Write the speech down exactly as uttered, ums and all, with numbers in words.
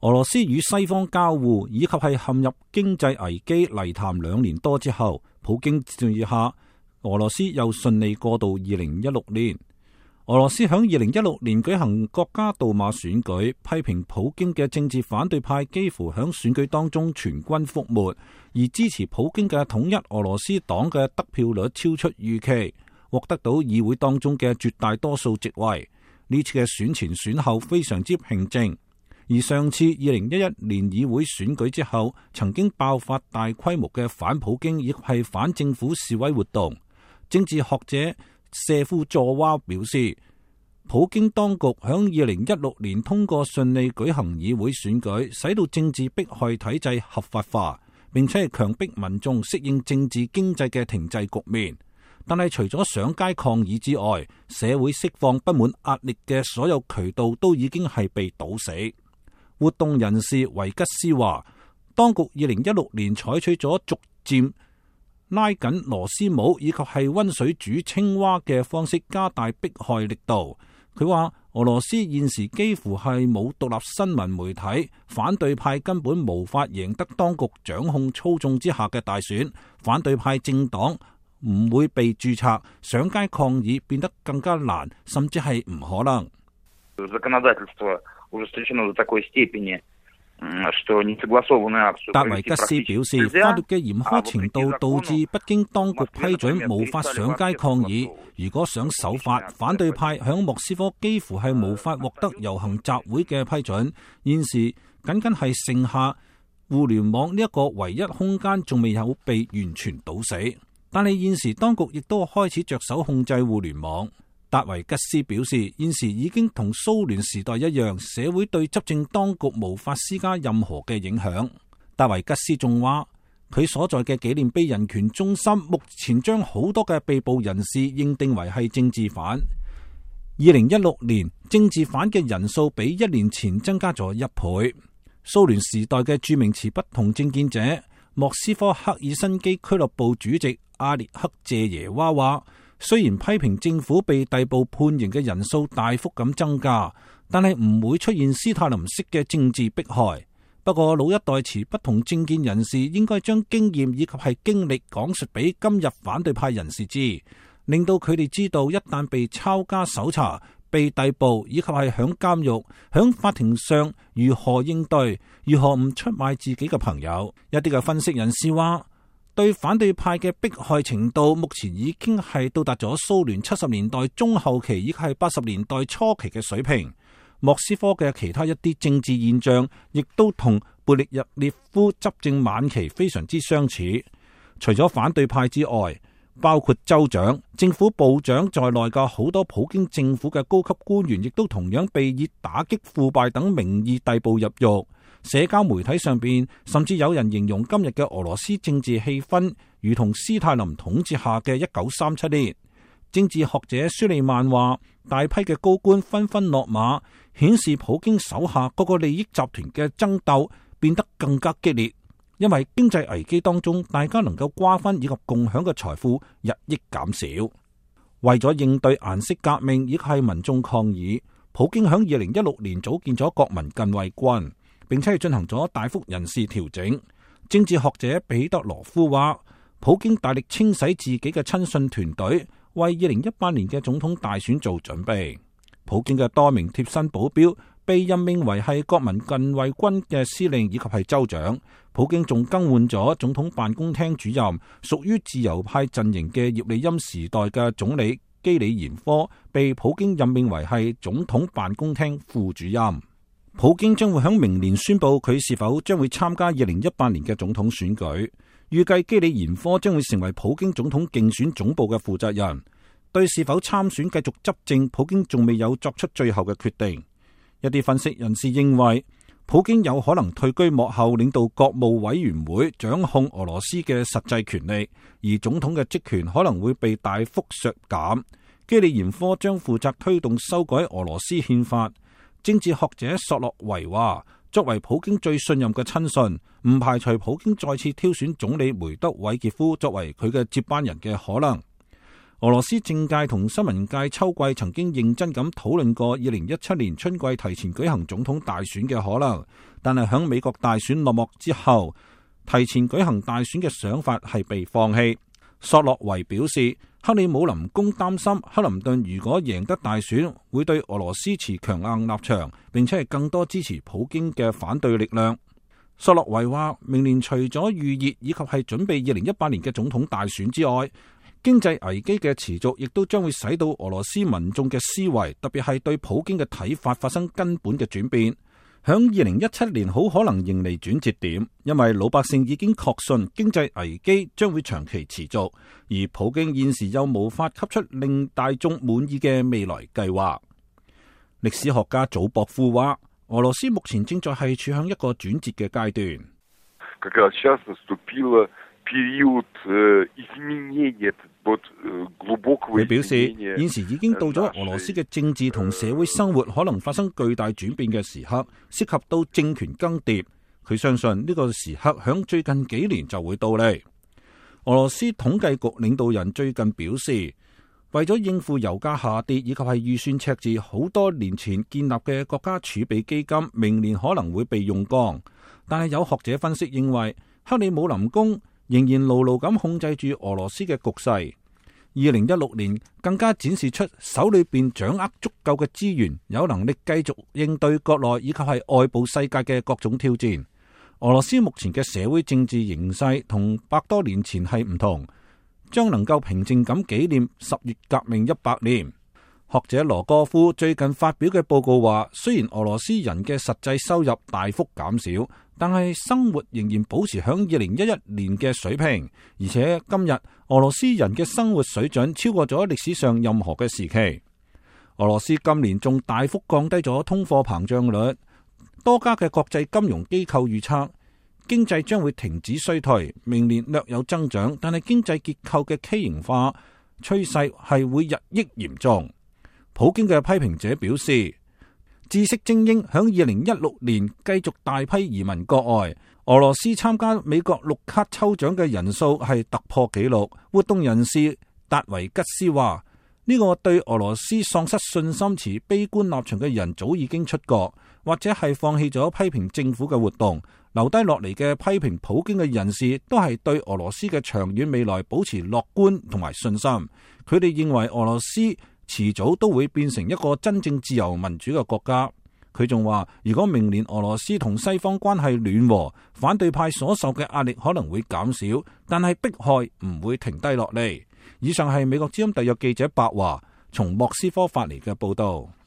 俄羅斯與西方交互以及係陷入經濟危機泥潭兩年多之後，普京治下，俄羅斯又順利過渡二零一六年。俄羅斯響二零一六年舉行國家杜馬選舉，批評普京嘅政治反對派幾乎響選舉當中全軍覆沒，而支持普京嘅統一俄羅斯黨嘅得票率超出預期，獲得到議會當中嘅絕大多數席位。呢次嘅選前選後非常之平靜。而上次二零一一年議會選舉之後，曾經爆發大規模嘅反普京亦係反政府示威活動。政治學者謝夫佐娃表示，普京當局響二零一六年通過順利舉行議會選舉，使到政治迫害體制合法化，並且係強迫民眾適應政治經濟嘅停滯局面。但係除咗上街抗議之外，社會釋放不滿壓力嘅所有渠道都已經係被堵死。活動人士維吉斯話，當局二零一六年採取咗逐漸拉緊螺絲帽以及係溫水煮青蛙嘅方式加大迫害力度。佢話俄羅斯現時幾乎係冇獨立新聞媒體，反對派根本無法贏得當局掌控操縱之下嘅大選，反對派政黨唔會被註冊，上街抗議變得更加難，甚至係唔可能。達維吉斯表示，法律嘅嚴苛程度導致北京當局批准無法上街抗議。如果想守法，反對派響莫斯科幾乎係無法獲得遊行集會嘅批准。現時僅僅係剩下互聯網呢一個唯一空間仲未有被完全堵死，但係現時當局亦都開始着手控制互聯網。達維吉斯表示，現時已經同蘇聯時代一樣，社會對執政當局無法施加任何嘅影響。達維吉斯仲話，佢所在嘅紀念碑人權中心目前將好多嘅被捕人士認定為係政治犯。二零一六年政治犯嘅人數比一年前增加咗一倍。蘇聯時代嘅著名持不同政見者莫斯科赫爾辛基俱樂部主席阿列克謝耶娃話，雖然批評政府被逮捕判刑嘅人數大幅咁增加，但係唔會出現斯大林式嘅政治迫害。不過老一代持不同政見人士應該將經驗以及係經歷講述俾今日反對派人士知，令到佢哋知道一旦被抄家搜查、被逮捕以及係響監獄、響法庭上如何應對，如何唔出賣自己嘅朋友。一啲嘅分析人士話，對反對派嘅迫害程度，目前已經係到達咗蘇聯七十年代中後期以及係八十年代初期嘅水平。莫斯科嘅其他一啲政治現象，亦都同勃列日涅夫執政晚期非常之相似。除咗反對派之外，包括州長、政府部長在內嘅好多普京政府嘅高級官員，亦都同樣被以打擊腐敗等名義逮捕入獄。社交媒體上邊甚至有人形容今日嘅俄羅斯政治氣氛如同斯大林統治下嘅一九三七年。政治學者舒利曼話，大批嘅高官紛紛落馬，顯示普京手下各個利益集團嘅爭鬥變得更加激烈，因為經濟危機當中大家能夠瓜分以及共享嘅財富日益減少。為咗應對顏色革命亦係民眾抗議，普京響二零一六年組建咗國民近衛軍，並且係進行咗大幅人事調整。政治學者彼得羅夫話，普京大力清洗自己嘅親信團隊，為二零一八年嘅總統大選做準備。普京嘅多名貼身保鏢被任命為係國民近衛軍嘅司令以及係州長。普京仲更換咗總統辦公廳主任，屬於自由派陣營嘅葉利欽時代嘅總理基里延科被普京任命為係總統辦公廳副主任。普京將會喺明年宣布佢是否將會參加二零一八年嘅總統選舉。預計基里延科將會成為普京總統競選總部嘅負責人。對是否參選繼續執政，普京仲未有作出最後嘅決定。一啲分析人士認為，普京有可能退居幕後，領導國務委員會，掌控俄羅斯嘅實際權力，而總統嘅職權可能會被大幅削減。基里延科將負責推動修改俄羅斯憲法。政治學者索洛維話，作為普京最信任嘅親信，唔排除普京再次挑選總理梅德韋傑夫作為佢嘅接班人嘅可能。俄羅斯政界同新聞界秋季曾經認真咁討論過二零一七年春季提前舉行總統大選嘅可能， 但係響美國大選落幕之後，提前舉行大選嘅想法係被放棄。索洛維表示，克里姆林宮擔心克林頓如果贏得大選，會對俄羅斯持強硬立場，並且係更多支持普京嘅反對力量。索洛維話，明年除咗預熱以及係準備二零一八年嘅總統大選之外，經濟危機嘅持續亦都將會使到俄羅斯民眾嘅思維，特別係對普京嘅睇法發生根本嘅轉變。響二零一七年好可能迎嚟轉折點，因為老百姓已經確信經濟危機將會長期持續，而普京現時又無法給出令大眾滿意嘅未來計劃。歷史學家祖博夫話，俄羅斯目前正在係處向一個轉折嘅階段。佢表示，現時已經到咗俄羅斯嘅政治同社會生活可能發生巨大轉變嘅時刻，涉及到政權更迭。佢相信呢個時刻響最近幾年就會到嚟。俄羅斯統計局領導人最近表示，為咗應付油價下跌以及係預算赤字，好多年前建立嘅國家儲備基金明年可能會被用光。但係有學者分析認為，克里姆林宮仍然牢牢咁控制住俄羅斯嘅局勢。二零一六年更加展示出手裏邊掌握足夠嘅資源，有能力繼續應對國內以及係外部世界嘅各種挑戰。俄羅斯目前嘅社會政治形勢同百多年前係唔同，將能夠平靜咁紀念十月革命一百年。學者羅戈夫最近發表嘅報告話，雖然俄羅斯人嘅實際收入大幅減少，但係生活仍然保持響二零一一年嘅水平，而且今日俄羅斯人嘅生活水準超過咗歷史上任何嘅時期。俄羅斯今年仲大幅降低咗通貨膨脹率，多家嘅國際金融機構預測經濟將會停止衰退，明年略有增長，但係經濟結構嘅畸形化趨勢係會日益嚴重。普京嘅批評者表示，知識精英響二零一六年繼續大批移民國外，俄羅斯參加美國綠卡抽獎嘅人數係突破紀錄。活動人士達維吉斯話，呢個對俄羅斯喪失信心、持悲觀立場嘅人早已經出國，或者係放棄咗批評政府嘅活動，留低落嚟嘅批評普京嘅人士都係對俄羅斯嘅長遠未來保持樂觀同埋信心。佢哋認為俄羅斯遲早都會變成一個真正自由民主嘅國家。佢仲話，如果明年俄羅斯同西方關係暖和，反對派所受嘅壓力可能會減少，但係迫害唔會停低落嚟。以上係美國之音特約記者白華從莫斯科發嚟嘅報道。